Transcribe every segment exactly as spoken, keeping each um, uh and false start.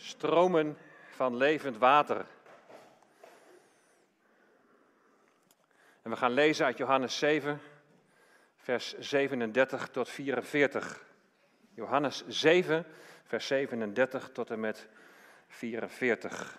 Stromen van levend water. En we gaan lezen uit Johannes zeven, vers zevenendertig tot vierenveertig. Johannes zeven, vers zevenendertig tot en met vierenveertig.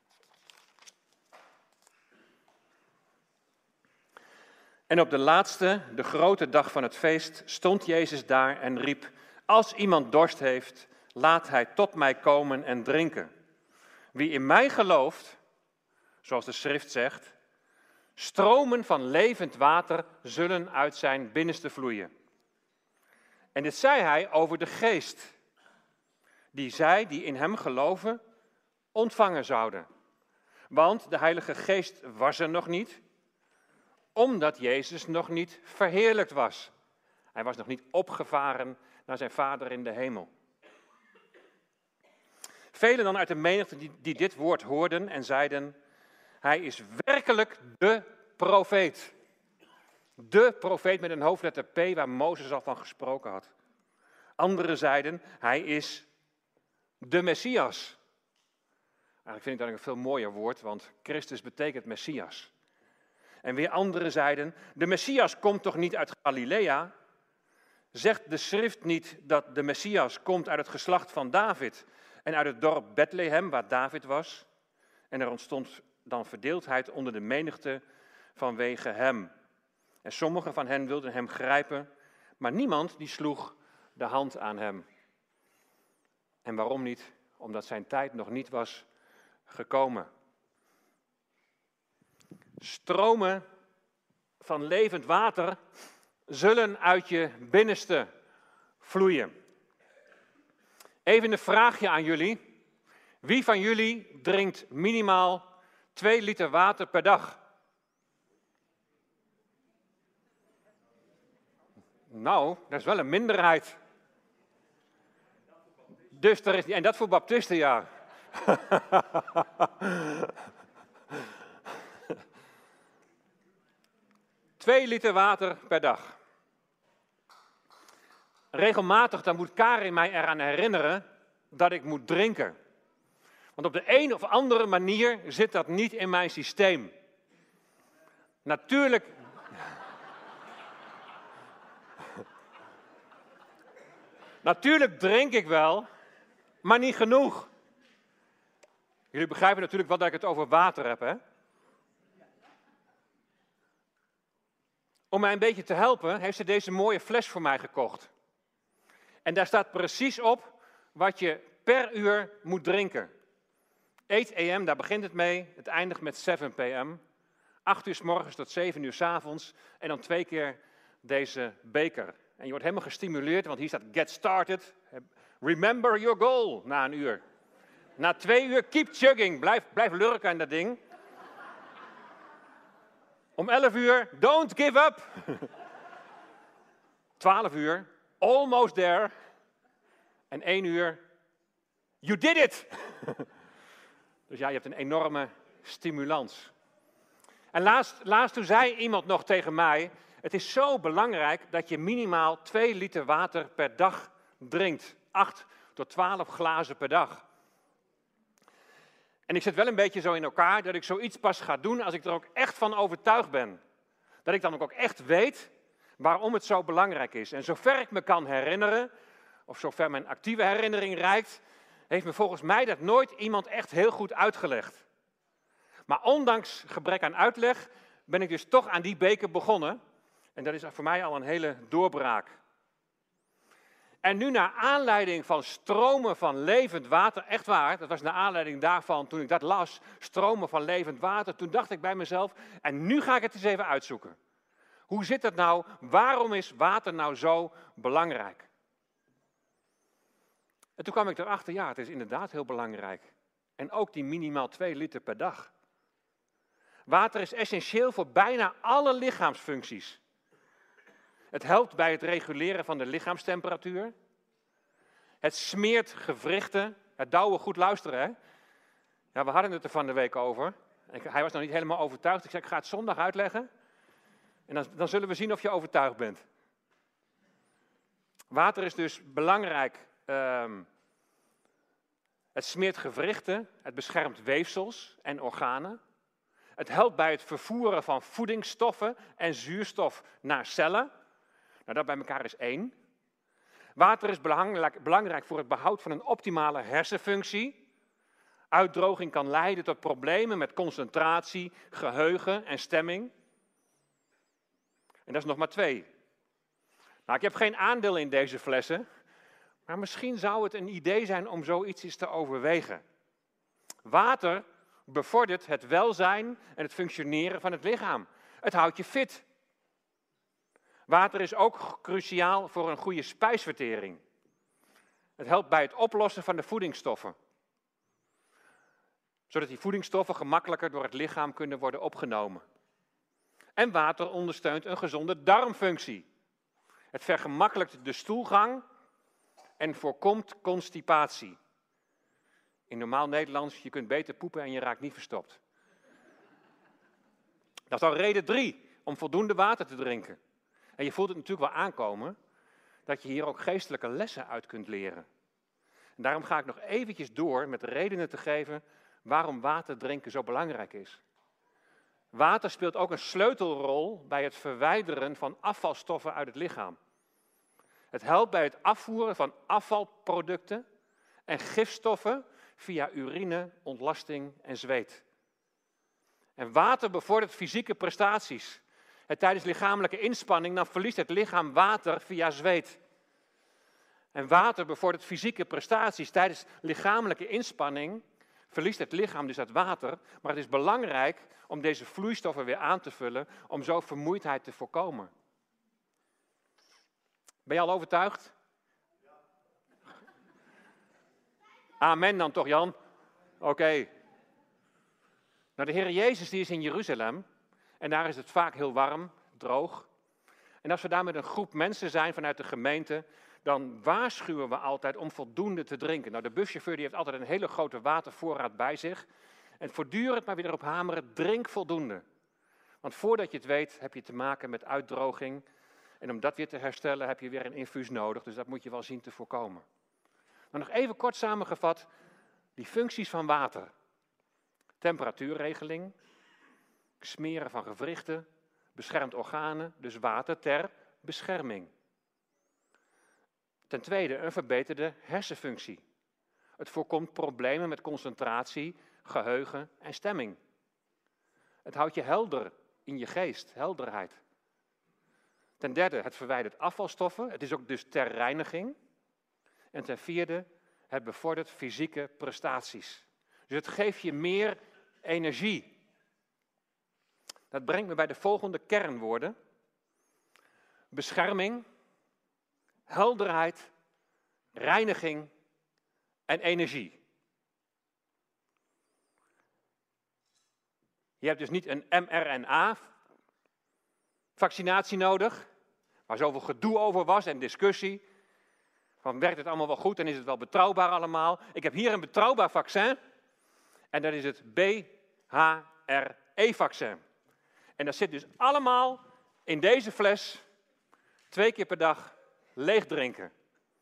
En op de laatste, de grote dag van het feest, stond Jezus daar en riep: als iemand dorst heeft, laat hij tot mij komen en drinken. Wie in mij gelooft, zoals de schrift zegt, stromen van levend water zullen uit zijn binnenste vloeien. En dit zei hij over de geest, die zij die in hem geloven, ontvangen zouden. Want de Heilige Geest was er nog niet, omdat Jezus nog niet verheerlijkt was. Hij was nog niet opgevaren naar zijn Vader in de hemel. Velen dan uit de menigte die, die dit woord hoorden en zeiden: hij is werkelijk de profeet. De profeet met een hoofdletter P, waar Mozes al van gesproken had. Anderen zeiden: hij is de Messias. Eigenlijk vind ik dat een veel mooier woord, want Christus betekent Messias. En weer anderen zeiden: de Messias komt toch niet uit Galilea? Zegt de schrift niet dat de Messias komt uit het geslacht van David en uit het dorp Bethlehem, waar David was? En er ontstond dan verdeeldheid onder de menigte vanwege hem. En sommigen van hen wilden hem grijpen, maar niemand die sloeg de hand aan hem. En waarom niet? Omdat zijn tijd nog niet was gekomen. Stromen van levend water zullen uit je binnenste vloeien. Even een vraagje aan jullie. Wie van jullie drinkt minimaal twee liter water per dag? Nou, dat is wel een minderheid. Dus er is, en dat voor baptisten, ja. Twee liter water per dag. Regelmatig dan moet Karin mij eraan herinneren dat ik moet drinken. Want op de een of andere manier zit dat niet in mijn systeem. Natuurlijk. Natuurlijk drink ik wel, maar niet genoeg. Jullie begrijpen natuurlijk wel dat ik het over water heb, hè? Om mij een beetje te helpen, heeft ze deze mooie fles voor mij gekocht. En daar staat precies op wat je per uur moet drinken. acht a.m., daar begint het mee. Het eindigt met zeven p.m. acht uur 's morgens tot zeven uur 's avonds. En dan twee keer deze beker. En je wordt helemaal gestimuleerd, want hier staat get started. Remember your goal, na een uur. Na twee uur, keep chugging. Blijf, blijf lurken aan dat ding. Om elf uur, don't give up. twaalf uur, almost there. En één uur, you did it. Dus ja, je hebt een enorme stimulans. En laatst, laatst toen zei iemand nog tegen mij: het is zo belangrijk dat je minimaal twee liter water per dag drinkt. acht tot twaalf glazen per dag. En ik zit wel een beetje zo in elkaar dat ik zoiets pas ga doen als ik er ook echt van overtuigd ben. Dat ik dan ook echt weet waarom het zo belangrijk is. En zover ik me kan herinneren, of zover mijn actieve herinnering reikt, heeft me volgens mij dat nooit iemand echt heel goed uitgelegd. Maar ondanks gebrek aan uitleg ben ik dus toch aan die beker begonnen. En dat is voor mij al een hele doorbraak. En nu naar aanleiding van stromen van levend water, echt waar, dat was naar aanleiding daarvan toen ik dat las, stromen van levend water, toen dacht ik bij mezelf, en nu ga ik het eens even uitzoeken. Hoe zit dat nou? Waarom is water nou zo belangrijk? En toen kwam ik erachter, ja, het is inderdaad heel belangrijk. En ook die minimaal twee liter per dag. Water is essentieel voor bijna alle lichaamsfuncties. Het helpt bij het reguleren van de lichaamstemperatuur. Het smeert gewrichten. Het Douwe, goed luisteren, hè? Ja, we hadden het er van de week over. Ik, hij was nog niet helemaal overtuigd. Ik zei, ik ga het zondag uitleggen. En dan, dan zullen we zien of je overtuigd bent. Water is dus belangrijk um, Het smeert gewrichten, het beschermt weefsels en organen. Het helpt bij het vervoeren van voedingsstoffen en zuurstof naar cellen. Nou, dat bij elkaar is één. Water is belangrijk, belangrijk voor het behoud van een optimale hersenfunctie. Uitdroging kan leiden tot problemen met concentratie, geheugen en stemming. En dat is nog maar twee. Nou, ik heb geen aandeel in deze flessen, maar misschien zou het een idee zijn om zoiets eens te overwegen. Water bevordert het welzijn en het functioneren van het lichaam. Het houdt je fit. Water is ook cruciaal voor een goede spijsvertering. Het helpt bij het oplossen van de voedingsstoffen, zodat die voedingsstoffen gemakkelijker door het lichaam kunnen worden opgenomen. En water ondersteunt een gezonde darmfunctie. Het vergemakkelijkt de stoelgang en voorkomt constipatie. In normaal Nederlands, je kunt beter poepen en je raakt niet verstopt. Dat is al reden drie, om voldoende water te drinken. En je voelt het natuurlijk wel aankomen, dat je hier ook geestelijke lessen uit kunt leren. En daarom ga ik nog eventjes door met redenen te geven waarom water drinken zo belangrijk is. Water speelt ook een sleutelrol bij het verwijderen van afvalstoffen uit het lichaam. Het helpt bij het afvoeren van afvalproducten en gifstoffen via urine, ontlasting en zweet. En water bevordert fysieke prestaties. En tijdens lichamelijke inspanning dan verliest het lichaam water via zweet. En water bevordert fysieke prestaties. Tijdens lichamelijke inspanning verliest het lichaam dus dat water. Maar het is belangrijk om deze vloeistoffen weer aan te vullen, om zo vermoeidheid te voorkomen. Ben je al overtuigd? Amen dan toch, Jan? Oké. Okay. Nou, de Heer Jezus die is in Jeruzalem. En daar is het vaak heel warm, droog. En als we daar met een groep mensen zijn vanuit de gemeente, dan waarschuwen we altijd om voldoende te drinken. Nou, de buschauffeur die heeft altijd een hele grote watervoorraad bij zich. En voortdurend maar weer erop hameren, drink voldoende. Want voordat je het weet, heb je te maken met uitdroging. En om dat weer te herstellen, heb je weer een infuus nodig. Dus dat moet je wel zien te voorkomen. Maar nog even kort samengevat, die functies van water. Temperatuurregeling, smeren van gewrichten, beschermt organen, dus water ter bescherming. Ten tweede, een verbeterde hersenfunctie. Het voorkomt problemen met concentratie, geheugen en stemming. Het houdt je helder in je geest, helderheid. Ten derde, het verwijdert afvalstoffen. Het is ook dus ter reiniging. En ten vierde, het bevordert fysieke prestaties. Dus het geeft je meer energie. Dat brengt me bij de volgende kernwoorden. Bescherming, helderheid, reiniging en energie. Je hebt dus niet een M R N A-vaccinatie nodig, waar zoveel gedoe over was en discussie. Van werkt het allemaal wel goed en is het wel betrouwbaar allemaal? Ik heb hier een betrouwbaar vaccin en dat is het B H R E-vaccin. En dat zit dus allemaal in deze fles, twee keer per dag, leeg drinken.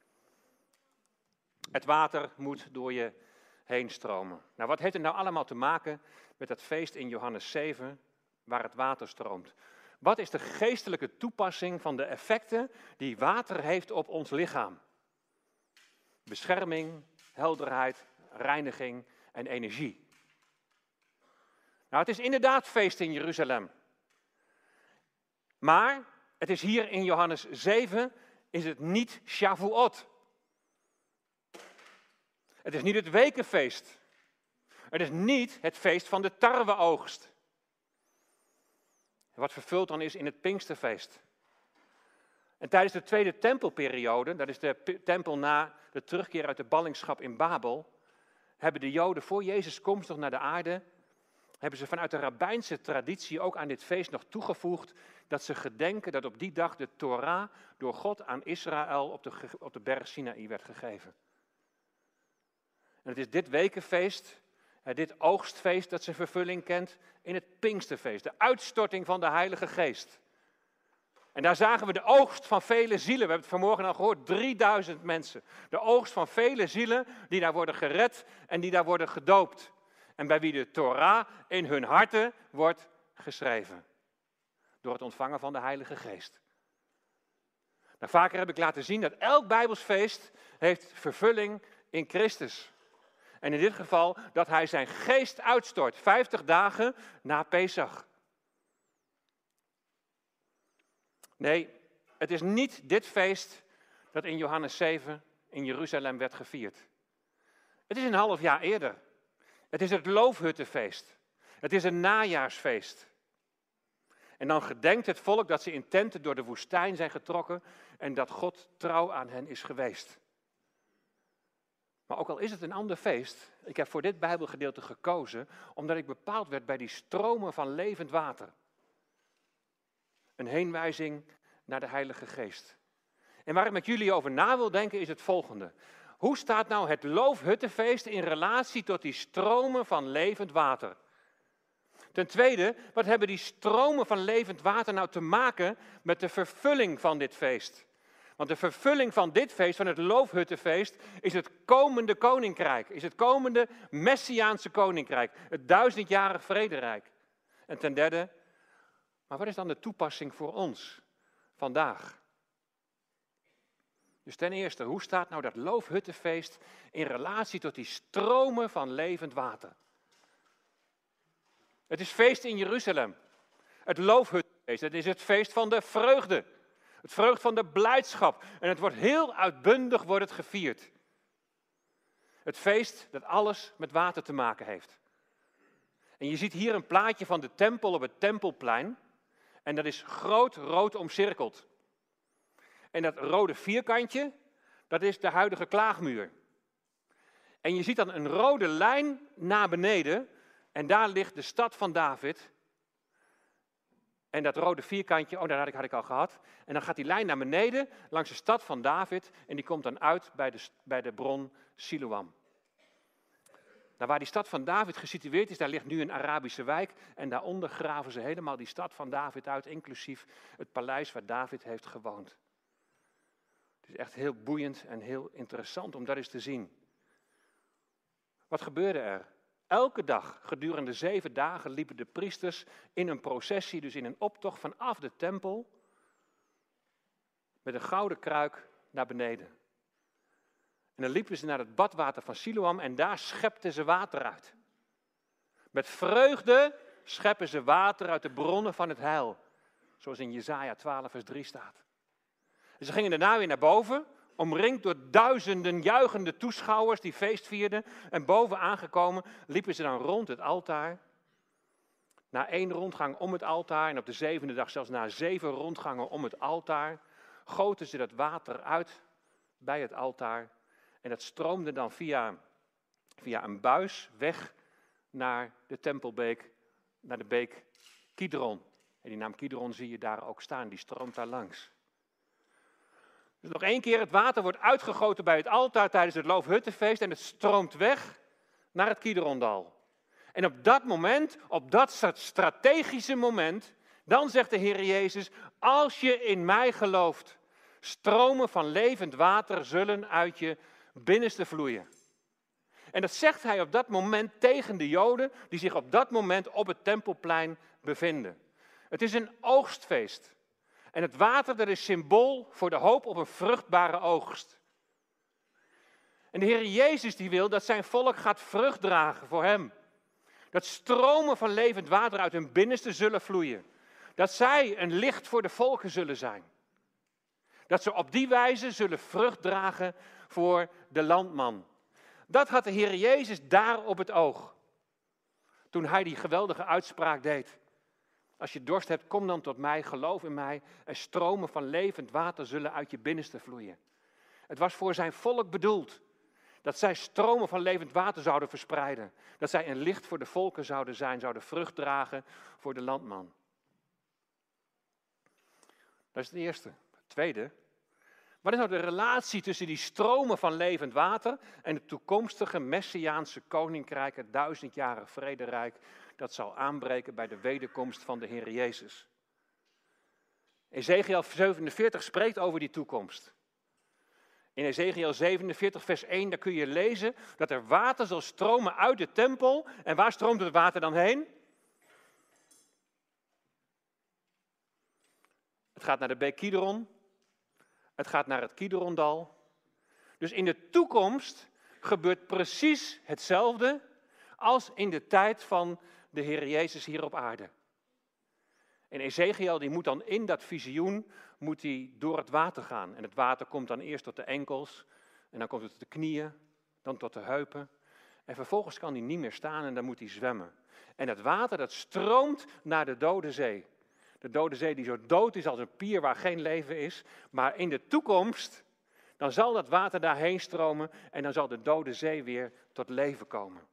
Het water moet door je heen stromen. Nou, wat heeft het nou allemaal te maken met dat feest in Johannes zeven, waar het water stroomt? Wat is de geestelijke toepassing van de effecten die water heeft op ons lichaam? Bescherming, helderheid, reiniging en energie. Nou, het is inderdaad feest in Jeruzalem. Maar het is hier in Johannes zeven, is het niet Shavuot. Het is niet het wekenfeest. Het is niet het feest van de tarweoogst. Wat vervuld dan is in het Pinksterfeest. En tijdens de tweede tempelperiode, dat is de tempel na de terugkeer uit de ballingschap in Babel, hebben de Joden voor Jezus' komst nog naar de aarde, hebben ze vanuit de rabbijnse traditie ook aan dit feest nog toegevoegd dat ze gedenken dat op die dag de Torah door God aan Israël op de, op de berg Sinaï werd gegeven. En het is dit wekenfeest, dit oogstfeest dat zijn vervulling kent in het Pinksterfeest, de uitstorting van de Heilige Geest. En daar zagen we de oogst van vele zielen. We hebben het vanmorgen al gehoord, drieduizend mensen. De oogst van vele zielen die daar worden gered en die daar worden gedoopt. En bij wie de Torah in hun harten wordt geschreven. Door het ontvangen van de Heilige Geest. Nou, vaker heb ik laten zien dat elk Bijbelsfeest heeft vervulling in Christus. En in dit geval dat hij zijn geest uitstort, vijftig dagen na Pesach. Nee, het is niet dit feest dat in Johannes zeven in Jeruzalem werd gevierd. Het is een half jaar eerder. Het is het Loofhuttenfeest. Het is een najaarsfeest. En dan gedenkt het volk dat ze in tenten door de woestijn zijn getrokken en dat God trouw aan hen is geweest. Maar ook al is het een ander feest, ik heb voor dit Bijbelgedeelte gekozen omdat ik bepaald werd bij die stromen van levend water. Een heenwijzing naar de Heilige Geest. En waar ik met jullie over na wil denken is het volgende. Hoe staat nou het Loofhuttenfeest in relatie tot die stromen van levend water? Ten tweede, wat hebben die stromen van levend water nou te maken met de vervulling van dit feest? Want de vervulling van dit feest, van het Loofhuttenfeest, is het komende koninkrijk. Is het komende Messiaanse koninkrijk. Het duizendjarig vrederijk. En ten derde, maar wat is dan de toepassing voor ons vandaag? Dus ten eerste, hoe staat nou dat Loofhuttenfeest in relatie tot die stromen van levend water? Het is feest in Jeruzalem. Het Loofhuttenfeest, het is het feest van de vreugde. Het vreugd van de blijdschap. En het wordt heel uitbundig wordt het gevierd. Het feest dat alles met water te maken heeft. En je ziet hier een plaatje van de tempel op het Tempelplein. En dat is groot rood omcirkeld. En dat rode vierkantje, dat is de huidige klaagmuur. En je ziet dan een rode lijn naar beneden. En daar ligt de stad van David. En dat rode vierkantje, oh, dat had ik, had ik al gehad. En dan gaat die lijn naar beneden langs de stad van David. En die komt dan uit bij de, bij de bron Siloam. Nou, waar die stad van David gesitueerd is, daar ligt nu een Arabische wijk. En daaronder graven ze helemaal die stad van David uit, inclusief het paleis waar David heeft gewoond. Het is echt heel boeiend en heel interessant om dat eens te zien. Wat gebeurde er? Elke dag, gedurende zeven dagen, liepen de priesters in een processie, dus in een optocht vanaf de tempel, met een gouden kruik naar beneden. En dan liepen ze naar het badwater van Siloam en daar schepten ze water uit. Met vreugde scheppen ze water uit de bronnen van het heil, zoals in Jesaja twaalf vers drie staat. En ze gingen daarna weer naar boven, omringd door duizenden juichende toeschouwers die feest vierden. En boven aangekomen liepen ze dan rond het altaar. Na één rondgang om het altaar en op de zevende dag zelfs na zeven rondgangen om het altaar, goten ze dat water uit bij het altaar. En dat stroomde dan via, via een buis weg naar de tempelbeek, naar de beek Kidron. En die naam Kidron zie je daar ook staan, die stroomt daar langs. Dus nog één keer, het water wordt uitgegoten bij het altaar tijdens het Loofhuttenfeest en het stroomt weg naar het Kidrondal. En op dat moment, op dat strategische moment, dan zegt de Heer Jezus, als je in mij gelooft, stromen van levend water zullen uit je binnenste vloeien. En dat zegt hij op dat moment tegen de Joden die zich op dat moment op het Tempelplein bevinden. Het is een oogstfeest. En het water, dat is symbool voor de hoop op een vruchtbare oogst. En de Heer Jezus die wil dat zijn volk gaat vrucht dragen voor hem. Dat stromen van levend water uit hun binnenste zullen vloeien. Dat zij een licht voor de volken zullen zijn. Dat ze op die wijze zullen vrucht dragen voor de landman. Dat had de Heer Jezus daar op het oog. Toen hij die geweldige uitspraak deed. Als je dorst hebt, kom dan tot mij, geloof in mij. En stromen van levend water zullen uit je binnenste vloeien. Het was voor zijn volk bedoeld. Dat zij stromen van levend water zouden verspreiden. Dat zij een licht voor de volken zouden zijn, zouden vrucht dragen voor de landman. Dat is het eerste. Het tweede. Wat is nou de relatie tussen die stromen van levend water en het toekomstige Messiaanse koninkrijk, het duizendjarig vrederijk, dat zal aanbreken bij de wederkomst van de Heer Jezus? Ezekiel zevenenveertig spreekt over die toekomst. In Ezekiel zevenenveertig vers één, daar kun je lezen dat er water zal stromen uit de tempel. En waar stroomt het water dan heen? Het gaat naar de beek Kidron. Het gaat naar het Kidrondal. Dus in de toekomst gebeurt precies hetzelfde als in de tijd van de Heer Jezus hier op aarde. En Ezekiel die moet dan in dat visioen moet hij door het water gaan. En het water komt dan eerst tot de enkels. En dan komt het tot de knieën. Dan tot de heupen. En vervolgens kan hij niet meer staan en dan moet hij zwemmen. En het water dat stroomt naar de Dode Zee. De Dode Zee die zo dood is als een pier waar geen leven is. Maar in de toekomst, dan zal dat water daarheen stromen. En dan zal de Dode Zee weer tot leven komen.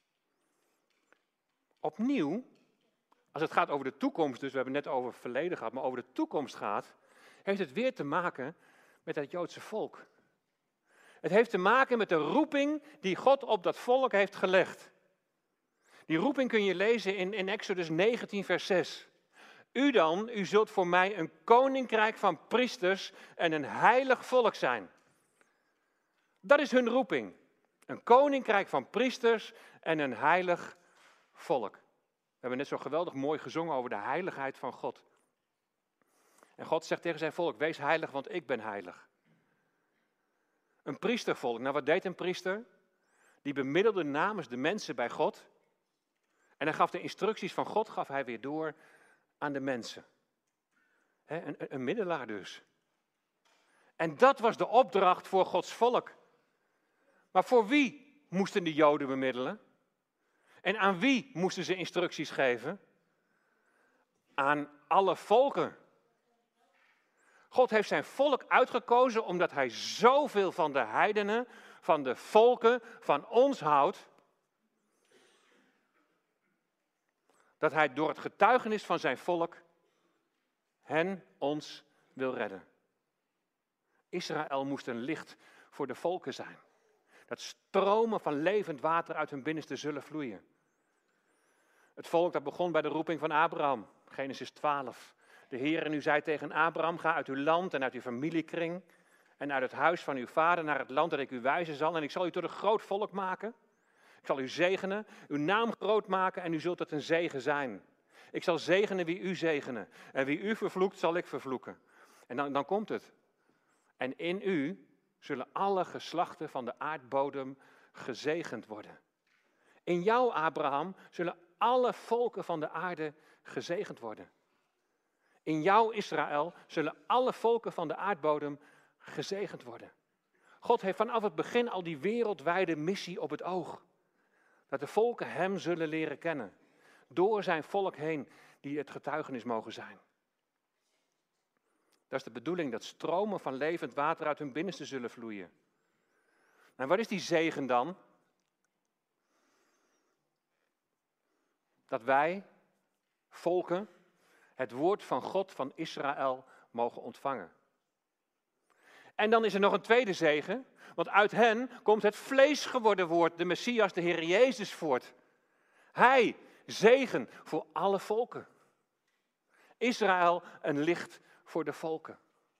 Opnieuw, als het gaat over de toekomst, dus we hebben het net over het verleden gehad, maar over de toekomst gaat, heeft het weer te maken met het Joodse volk. Het heeft te maken met de roeping die God op dat volk heeft gelegd. Die roeping kun je lezen in, in Exodus negentien vers zes. U dan, u zult voor mij een koninkrijk van priesters en een heilig volk zijn. Dat is hun roeping. Een koninkrijk van priesters en een heilig volk. We hebben net zo geweldig mooi gezongen over de heiligheid van God. En God zegt tegen zijn volk, wees heilig, want ik ben heilig. Een priestervolk, nou wat deed een priester? Die bemiddelde namens de mensen bij God. En hij gaf de instructies van God, gaf hij weer door aan de mensen. He, een, een middelaar dus. En dat was de opdracht voor Gods volk. Maar voor wie moesten de Joden bemiddelen? En aan wie moesten ze instructies geven? Aan alle volken. God heeft zijn volk uitgekozen omdat hij zoveel van de heidenen, van de volken, van ons houdt. Dat hij door het getuigenis van zijn volk hen, ons, wil redden. Israël moest een licht voor de volken zijn. Dat stromen van levend water uit hun binnenste zullen vloeien. Het volk dat begon bij de roeping van Abraham, Genesis twaalf. De Heer nu zei tegen Abraham, ga uit uw land en uit uw familiekring en uit het huis van uw vader naar het land dat ik u wijzen zal. En ik zal u tot een groot volk maken. Ik zal u zegenen, uw naam groot maken en u zult tot een zegen zijn. Ik zal zegenen wie u zegenen en wie u vervloekt zal ik vervloeken. En dan, dan komt het. En in u zullen alle geslachten van de aardbodem gezegend worden. In jou, Abraham, zullen alle volken van de aarde gezegend worden. In jou, Israël, zullen alle volken van de aardbodem gezegend worden. God heeft vanaf het begin al die wereldwijde missie op het oog. Dat de volken hem zullen leren kennen. Door zijn volk heen, die het getuigenis mogen zijn. Dat is de bedoeling, dat stromen van levend water uit hun binnenste zullen vloeien. En wat is die zegen dan? Dat wij, volken, het woord van God van Israël mogen ontvangen. En dan is er nog een tweede zegen, want uit hen komt het vlees geworden woord, de Messias, de Heer Jezus voort. Hij, zegen voor alle volken. Israël, een licht voor de volken.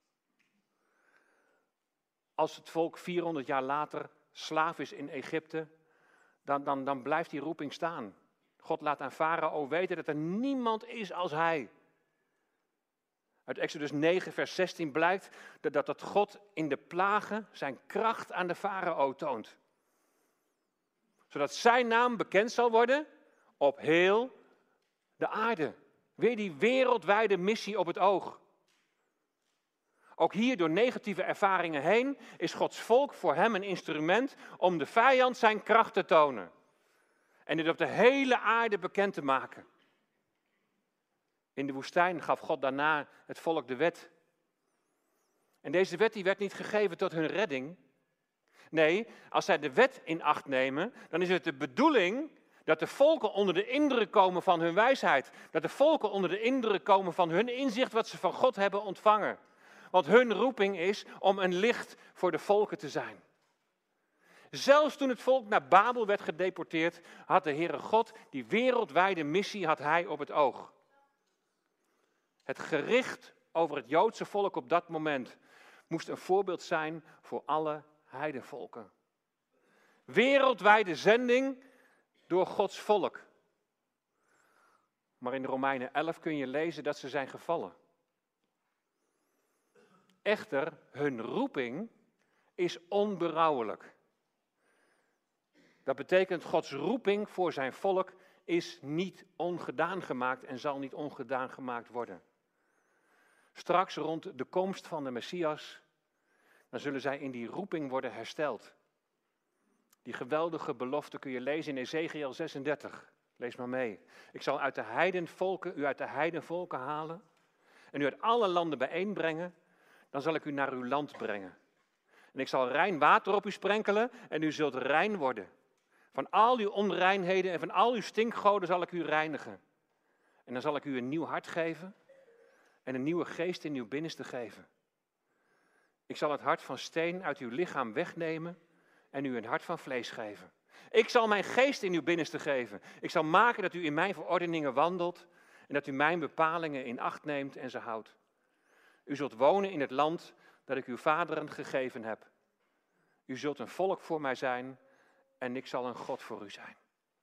Als het volk vierhonderd jaar later slaaf is in Egypte, dan, dan, dan blijft die roeping staan. God laat aan Farao weten dat er niemand is als hij. Uit Exodus negen vers zestien blijkt dat, dat God in de plagen zijn kracht aan de Farao toont. Zodat zijn naam bekend zal worden op heel de aarde. Weer die wereldwijde missie op het oog. Ook hier door negatieve ervaringen heen is Gods volk voor hem een instrument om de vijand zijn kracht te tonen. En dit op de hele aarde bekend te maken. In de woestijn gaf God daarna het volk de wet. En deze wet die werd niet gegeven tot hun redding. Nee, als zij de wet in acht nemen, dan is het de bedoeling dat de volken onder de indruk komen van hun wijsheid. Dat de volken onder de indruk komen van hun inzicht wat ze van God hebben ontvangen. Want hun roeping is om een licht voor de volken te zijn. Zelfs toen het volk naar Babel werd gedeporteerd, had de Heere God die wereldwijde missie had hij op het oog. Het gericht over het Joodse volk op dat moment moest een voorbeeld zijn voor alle heidenvolken. Wereldwijde zending door Gods volk. Maar in de Romeinen elf kun je lezen dat ze zijn gevallen. Echter, hun roeping is onberouwelijk. Dat betekent Gods roeping voor zijn volk is niet ongedaan gemaakt en zal niet ongedaan gemaakt worden. Straks rond de komst van de Messias, dan zullen zij in die roeping worden hersteld. Die geweldige belofte kun je lezen in Ezechiël zesendertig. Lees maar mee. Ik zal uit de heidenvolken, u uit de heidenvolken halen en u uit alle landen bijeenbrengen. Dan zal ik u naar uw land brengen. En ik zal rein water op u sprenkelen en u zult rein worden. Van al uw onreinheden en van al uw stinkgoden zal ik u reinigen. En dan zal ik u een nieuw hart geven en een nieuwe geest in uw binnenste geven. Ik zal het hart van steen uit uw lichaam wegnemen en u een hart van vlees geven. Ik zal mijn geest in uw binnenste geven. Ik zal maken dat u in mijn verordeningen wandelt en dat u mijn bepalingen in acht neemt en ze houdt. U zult wonen in het land dat ik uw vaderen gegeven heb. U zult een volk voor mij zijn en ik zal een God voor u zijn.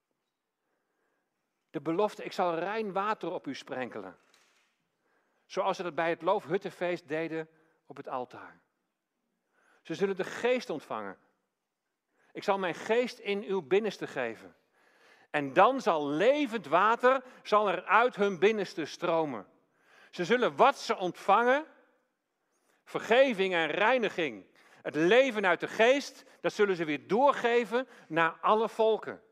De belofte, ik zal rein water op u sprenkelen. Zoals ze dat bij het Loofhuttenfeest deden op het altaar. Ze zullen de geest ontvangen. Ik zal mijn geest in uw binnenste geven. En dan zal levend water zal er uit hun binnenste stromen. Ze zullen wat ze ontvangen, vergeving en reiniging, het leven uit de geest, dat zullen ze weer doorgeven naar alle volken.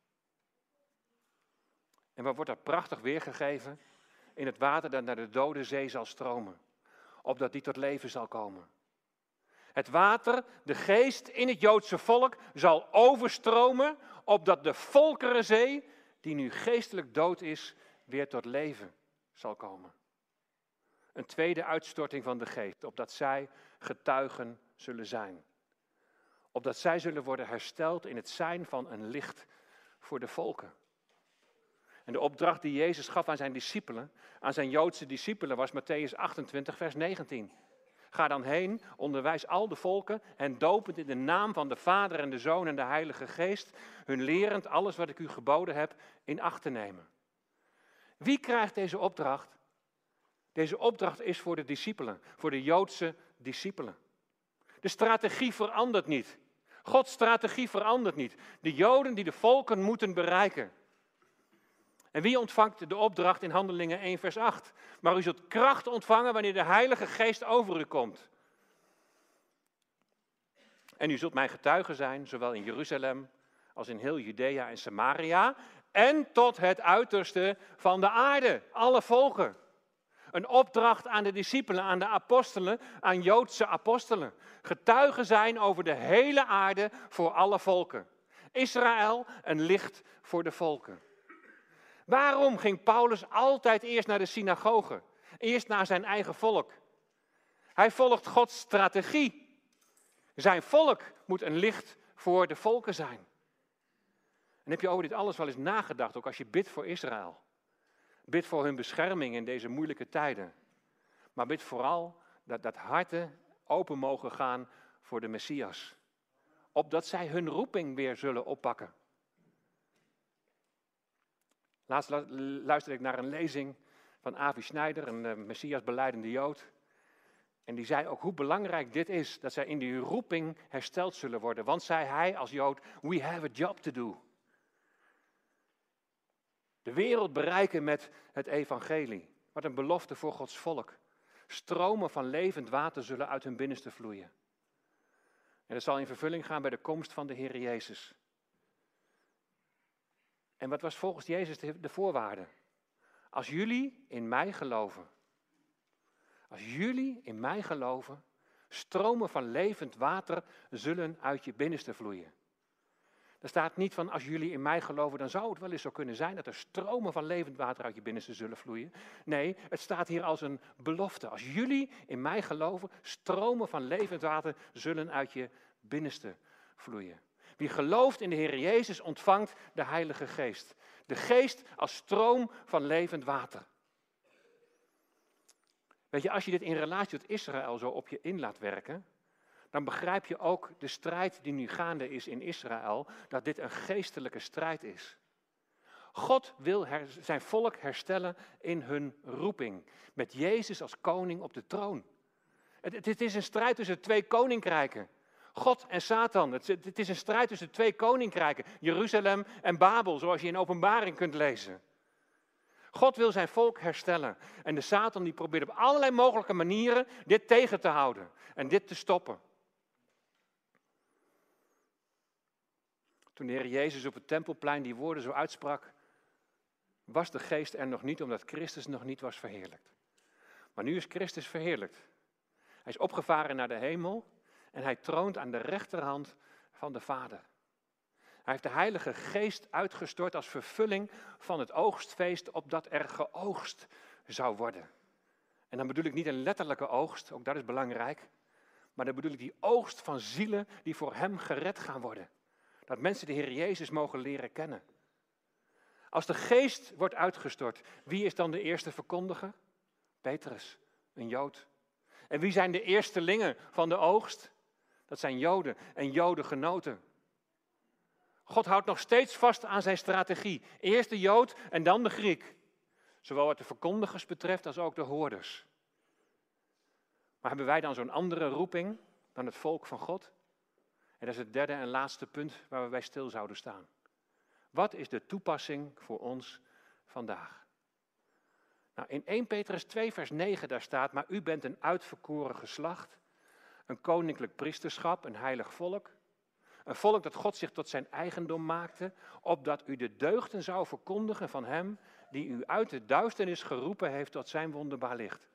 En wat wordt dat prachtig weergegeven? In het water dat naar de dode zee zal stromen, opdat die tot leven zal komen. Het water, de geest in het Joodse volk zal overstromen, opdat de volkerenzee, die nu geestelijk dood is, weer tot leven zal komen. Een tweede uitstorting van de geest, opdat zij getuigen zullen zijn. Opdat zij zullen worden hersteld in het zijn van een licht voor de volken. En de opdracht die Jezus gaf aan zijn discipelen, aan zijn Joodse discipelen, was Mattheüs achtentwintig, vers negentien. Ga dan heen, onderwijs al de volken en dopend in de naam van de Vader en de Zoon en de Heilige Geest, hun lerend alles wat ik u geboden heb in acht te nemen. Wie krijgt deze opdracht? Deze opdracht is voor de discipelen, voor de Joodse discipelen. De strategie verandert niet. Gods strategie verandert niet. De Joden die de volken moeten bereiken. En wie ontvangt de opdracht in Handelingen één vers acht? Maar u zult kracht ontvangen wanneer de Heilige Geest over u komt. En u zult mijn getuige zijn, zowel in Jeruzalem als in heel Judea en Samaria. En tot het uiterste van de aarde, alle volken. Een opdracht aan de discipelen, aan de apostelen, aan Joodse apostelen. Getuigen zijn over de hele aarde voor alle volken. Israël, een licht voor de volken. Waarom ging Paulus altijd eerst naar de synagoge? Eerst naar zijn eigen volk. Hij volgt Gods strategie. Zijn volk moet een licht voor de volken zijn. En heb je over dit alles wel eens nagedacht, ook als je bidt voor Israël? Bid voor hun bescherming in deze moeilijke tijden. Maar bid vooral dat, dat harten open mogen gaan voor de Messias. Opdat zij hun roeping weer zullen oppakken. Laatst luisterde ik naar een lezing van Avi Schneider, een uh, Messias belijdende Jood. En die zei ook hoe belangrijk dit is, dat zij in die roeping hersteld zullen worden. Want zei hij als Jood, we have a job to do. De wereld bereiken met het evangelie. Wat een belofte voor Gods volk. Stromen van levend water zullen uit hun binnenste vloeien. En dat zal in vervulling gaan bij de komst van de Heer Jezus. En wat was volgens Jezus de, de voorwaarde? Als jullie in mij geloven. Als jullie in mij geloven, stromen van levend water zullen uit je binnenste vloeien. Er staat niet van, als jullie in mij geloven, dan zou het wel eens zo kunnen zijn dat er stromen van levend water uit je binnenste zullen vloeien. Nee, het staat hier als een belofte. Als jullie in mij geloven, stromen van levend water zullen uit je binnenste vloeien. Wie gelooft in de Heer Jezus ontvangt de Heilige Geest. De Geest als stroom van levend water. Weet je, als je dit in relatie tot Israël zo op je in laat werken, dan begrijp je ook de strijd die nu gaande is in Israël, dat dit een geestelijke strijd is. God wil her, zijn volk herstellen in hun roeping, met Jezus als koning op de troon. Het, het is een strijd tussen twee koninkrijken. God en Satan. Het, het is een strijd tussen twee koninkrijken. Jeruzalem en Babel, zoals je in Openbaring kunt lezen. God wil zijn volk herstellen. En de Satan die probeert op allerlei mogelijke manieren dit tegen te houden. En dit te stoppen. Toen de Heer Jezus op het Tempelplein die woorden zo uitsprak, was de geest er nog niet, omdat Christus nog niet was verheerlijkt. Maar nu is Christus verheerlijkt. Hij is opgevaren naar de hemel en hij troont aan de rechterhand van de Vader. Hij heeft de Heilige Geest uitgestort als vervulling van het oogstfeest, opdat er geoogst zou worden. En dan bedoel ik niet een letterlijke oogst, ook dat is belangrijk. Maar dan bedoel ik die oogst van zielen die voor hem gered gaan worden. Dat mensen de Heer Jezus mogen leren kennen. Als de Geest wordt uitgestort, wie is dan de eerste verkondiger? Petrus, een Jood. En wie zijn de eerstelingen van de oogst? Dat zijn Joden en Jodengenoten. God houdt nog steeds vast aan zijn strategie. Eerst de Jood en dan de Griek. Zowel wat de verkondigers betreft als ook de hoorders. Maar hebben wij dan zo'n andere roeping dan het volk van God? En dat is het derde en laatste punt waar we bij stil zouden staan. Wat is de toepassing voor ons vandaag? Nou, in eerste Petrus twee vers negen daar staat, maar u bent een uitverkoren geslacht, een koninklijk priesterschap, een heilig volk. Een volk dat God zich tot zijn eigendom maakte, opdat u de deugden zou verkondigen van hem die u uit de duisternis geroepen heeft tot zijn wonderbaar licht.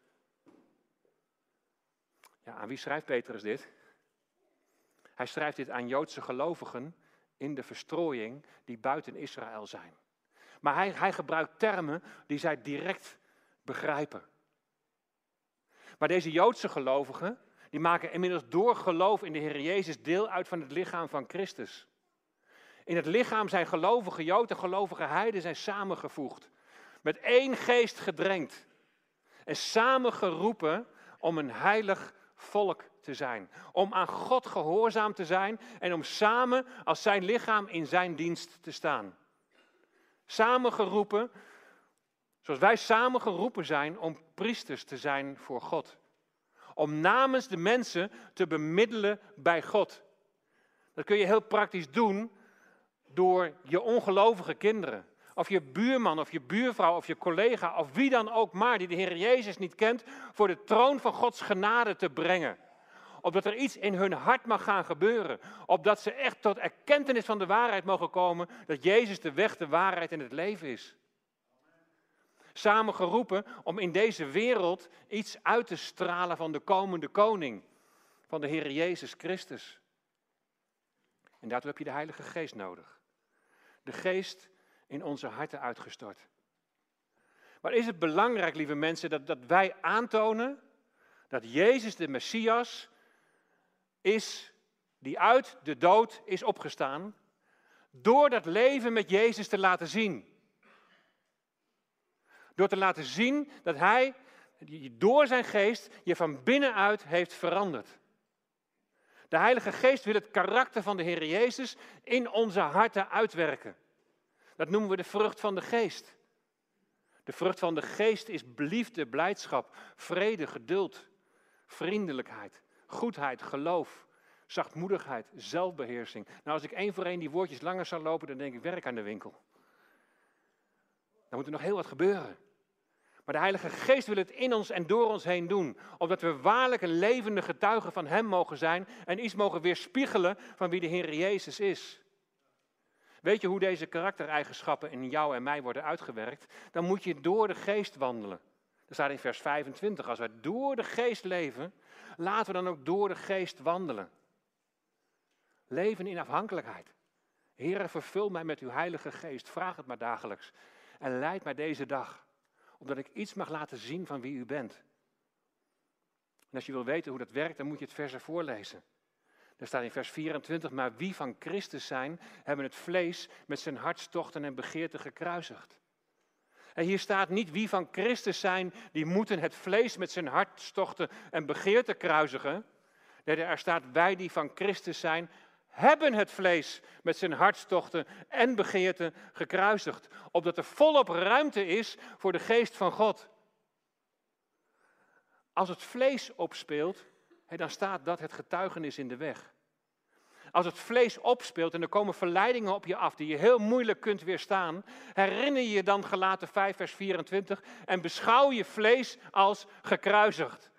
Ja, aan wie schrijft Petrus dit? Hij schrijft dit aan Joodse gelovigen in de verstrooiing die buiten Israël zijn. Maar hij, hij gebruikt termen die zij direct begrijpen. Maar deze Joodse gelovigen, die maken inmiddels door geloof in de Heer Jezus deel uit van het lichaam van Christus. In het lichaam zijn gelovige Joden en gelovige heiden zijn samengevoegd. Met één geest gedrenkt. En samen geroepen om een heilig volk te zijn. Om aan God gehoorzaam te zijn en om samen als zijn lichaam in zijn dienst te staan. Samen geroepen, zoals wij samen geroepen zijn om priesters te zijn voor God. Om namens de mensen te bemiddelen bij God. Dat kun je heel praktisch doen door je ongelovige kinderen. Of je buurman, of je buurvrouw, of je collega, of wie dan ook maar die de Heer Jezus niet kent, voor de troon van Gods genade te brengen. Opdat er iets in hun hart mag gaan gebeuren. Opdat ze echt tot erkentenis van de waarheid mogen komen dat Jezus de weg, de waarheid en het leven is. Samen geroepen om in deze wereld iets uit te stralen van de komende koning. Van de Heer Jezus Christus. En daartoe heb je de Heilige Geest nodig. De Geest in onze harten uitgestort. Maar is het belangrijk, lieve mensen, dat, dat wij aantonen dat Jezus de Messias is die uit de dood is opgestaan, door dat leven met Jezus te laten zien. Door te laten zien dat Hij door zijn geest je van binnenuit heeft veranderd. De Heilige Geest wil het karakter van de Heer Jezus in onze harten uitwerken. Dat noemen we de vrucht van de geest. De vrucht van de geest is liefde, blijdschap, vrede, geduld, vriendelijkheid, goedheid, geloof, zachtmoedigheid, zelfbeheersing. Nou, als ik één voor één die woordjes langer zou lopen, dan denk ik werk aan de winkel. Dan moet er nog heel wat gebeuren. Maar de Heilige Geest wil het in ons en door ons heen doen. Opdat we waarlijk een levende getuige van Hem mogen zijn en iets mogen weerspiegelen van wie de Heer Jezus is. Weet je hoe deze karaktereigenschappen in jou en mij worden uitgewerkt? Dan moet je door de Geest wandelen. Dat staat in vers vijfentwintig. Als wij door de Geest leven, laten we dan ook door de Geest wandelen. Leven in afhankelijkheid. Heere, vervul mij met uw Heilige Geest. Vraag het maar dagelijks. En leid mij deze dag. Opdat ik iets mag laten zien van wie u bent. En als je wil weten hoe dat werkt, dan moet je het vers ervoor lezen. Daar staat in vers vierentwintig, maar wie van Christus zijn, hebben het vlees met zijn hartstochten en begeerten gekruisigd. En hier staat niet wie van Christus zijn, die moeten het vlees met zijn hartstochten en begeerten kruisigen. Nee, er staat wij die van Christus zijn, hebben het vlees met zijn hartstochten en begeerten gekruisigd. Opdat er volop ruimte is voor de geest van God. Als het vlees opspeelt, dan staat dat het getuigenis in de weg. Als het vlees opspeelt en er komen verleidingen op je af die je heel moeilijk kunt weerstaan, herinner je je dan Galaten vijf vers vierentwintig en beschouw je vlees als gekruisigd.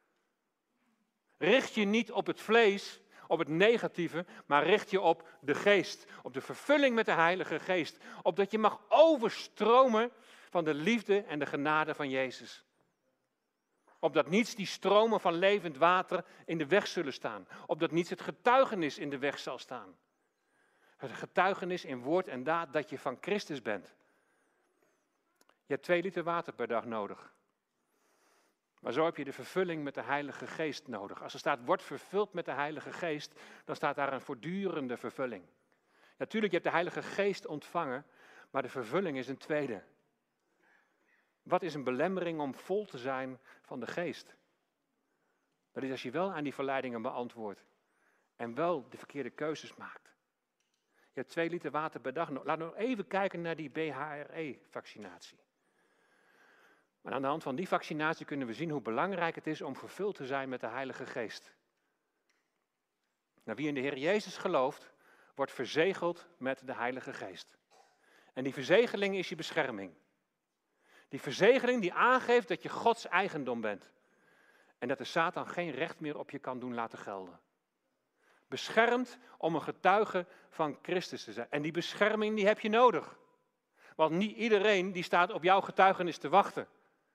Richt je niet op het vlees, op het negatieve, maar richt je op de geest, op de vervulling met de Heilige Geest, opdat je mag overstromen van de liefde en de genade van Jezus. Opdat niets die stromen van levend water in de weg zullen staan. Opdat niets het getuigenis in de weg zal staan. Het getuigenis in woord en daad dat je van Christus bent. Je hebt twee liter water per dag nodig. Maar zo heb je de vervulling met de Heilige Geest nodig. Als er staat, wordt vervuld met de Heilige Geest, dan staat daar een voortdurende vervulling. Natuurlijk, je hebt de Heilige Geest ontvangen, maar de vervulling is een tweede. Wat is een belemmering om vol te zijn van de geest? Dat is als je wel aan die verleidingen beantwoordt en wel de verkeerde keuzes maakt. Je hebt twee liter water per dag. Laten we nog even kijken naar die B H R E-vaccinatie. Maar aan de hand van die vaccinatie kunnen we zien hoe belangrijk het is om vervuld te zijn met de Heilige Geest. Nou, wie in de Heer Jezus gelooft, wordt verzegeld met de Heilige Geest. En die verzegeling is je bescherming. Die verzegeling die aangeeft dat je Gods eigendom bent. En dat de Satan geen recht meer op je kan doen laten gelden. Beschermd om een getuige van Christus te zijn. En die bescherming die heb je nodig. Want niet iedereen die staat op jouw getuigenis te wachten.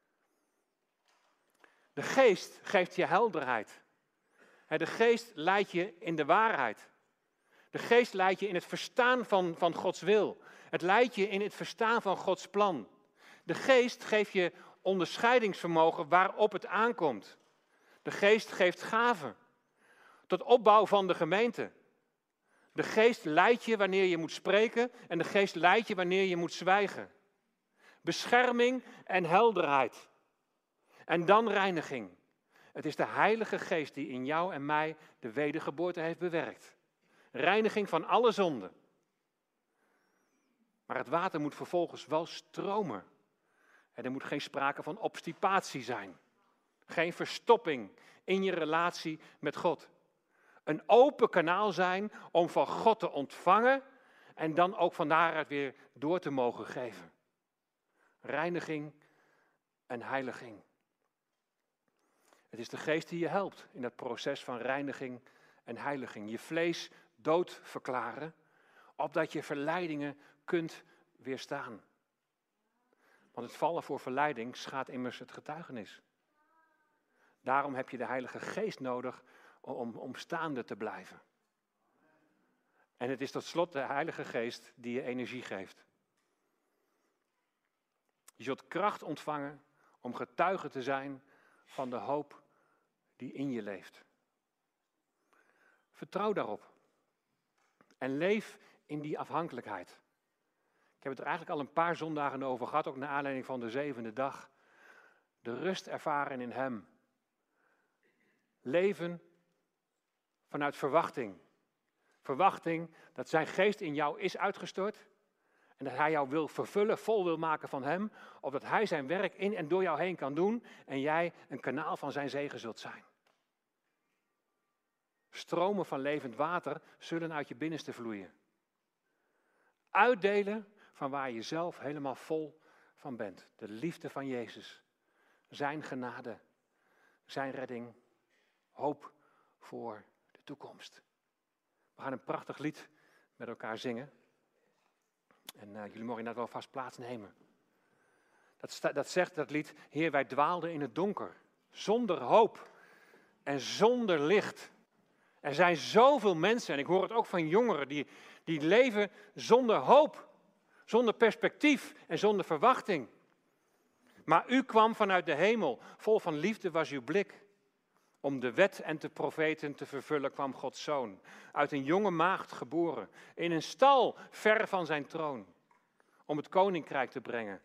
De geest geeft je helderheid. De geest leidt je in de waarheid. De geest leidt je in het verstaan van, van Gods wil. Het leidt je in het verstaan van Gods plan. De geest geeft je onderscheidingsvermogen waarop het aankomt. De geest geeft gaven. Tot opbouw van de gemeente. De geest leidt je wanneer je moet spreken en de geest leidt je wanneer je moet zwijgen. Bescherming en helderheid. En dan reiniging. Het is de Heilige Geest die in jou en mij de wedergeboorte heeft bewerkt. Reiniging van alle zonden. Maar het water moet vervolgens wel stromen. En er moet geen sprake van obstipatie zijn. Geen verstopping in je relatie met God. Een open kanaal zijn om van God te ontvangen en dan ook van daaruit weer door te mogen geven. Reiniging en heiliging. Het is de geest die je helpt in dat proces van reiniging en heiliging. Je vlees dood verklaren, opdat je verleidingen kunt weerstaan. Want het vallen voor verleiding schaadt immers het getuigenis. Daarom heb je de Heilige Geest nodig om, om staande te blijven. En het is tot slot de Heilige Geest die je energie geeft. Je zult kracht ontvangen om getuige te zijn van de hoop die in je leeft. Vertrouw daarop. En leef in die afhankelijkheid. Ik heb het er eigenlijk al een paar zondagen over gehad, ook naar aanleiding van de zevende dag. De rust ervaren in Hem. Leven vanuit verwachting. Verwachting dat zijn geest in jou is uitgestort. En dat Hij jou wil vervullen, vol wil maken van Hem. Of dat Hij zijn werk in en door jou heen kan doen. En jij een kanaal van zijn zegen zult zijn. Stromen van levend water zullen uit je binnenste vloeien. Uitdelen van waar je zelf helemaal vol van bent. De liefde van Jezus. Zijn genade. Zijn redding. Hoop voor de toekomst. We gaan een prachtig lied met elkaar zingen. En uh, jullie mogen inderdaad wel vast plaatsnemen. Dat, sta, dat zegt dat lied, Heer, wij dwaalden in het donker. Zonder hoop en zonder licht. Er zijn zoveel mensen, en ik hoor het ook van jongeren, die, die leven zonder hoop. Zonder perspectief en zonder verwachting. Maar u kwam vanuit de hemel, vol van liefde was uw blik. Om de wet en de profeten te vervullen kwam Gods Zoon. Uit een jonge maagd geboren, in een stal ver van zijn troon. Om het koninkrijk te brengen.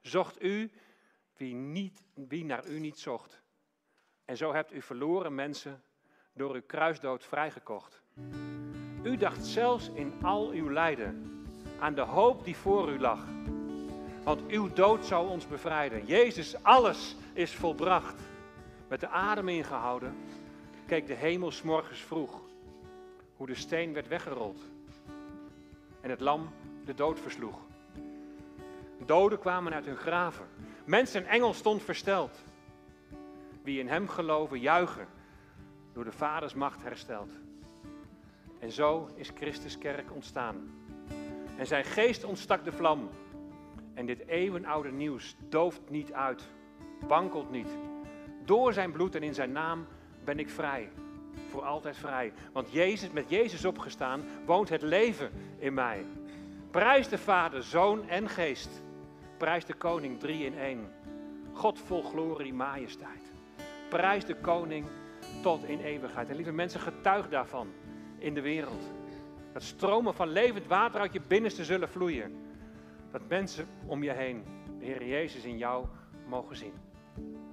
zocht u wie, niet, wie naar u niet zocht. En zo hebt u verloren mensen door uw kruisdood vrijgekocht. U dacht zelfs in al uw lijden aan de hoop die voor u lag. Want uw dood zou ons bevrijden. Jezus, alles is volbracht. Met de adem ingehouden keek de hemel 's morgens vroeg hoe de steen werd weggerold en het lam de dood versloeg. Doden kwamen uit hun graven. Mens en engel stond versteld. Wie in hem geloven, juichen, door de Vaders macht hersteld. En zo is Christus kerk ontstaan. En zijn geest ontstak de vlam. En dit eeuwenoude nieuws dooft niet uit, wankelt niet. Door zijn bloed en in zijn naam ben ik vrij, voor altijd vrij. Want Jezus, met Jezus opgestaan woont het leven in mij. Prijs de Vader, Zoon en Geest. Prijs de Koning drie in één. God vol glorie, majesteit. Prijs de Koning tot in eeuwigheid. En lieve mensen, getuig daarvan in de wereld. Dat stromen van levend water uit je binnenste zullen vloeien. Dat mensen om je heen de Heer Jezus in jou mogen zien.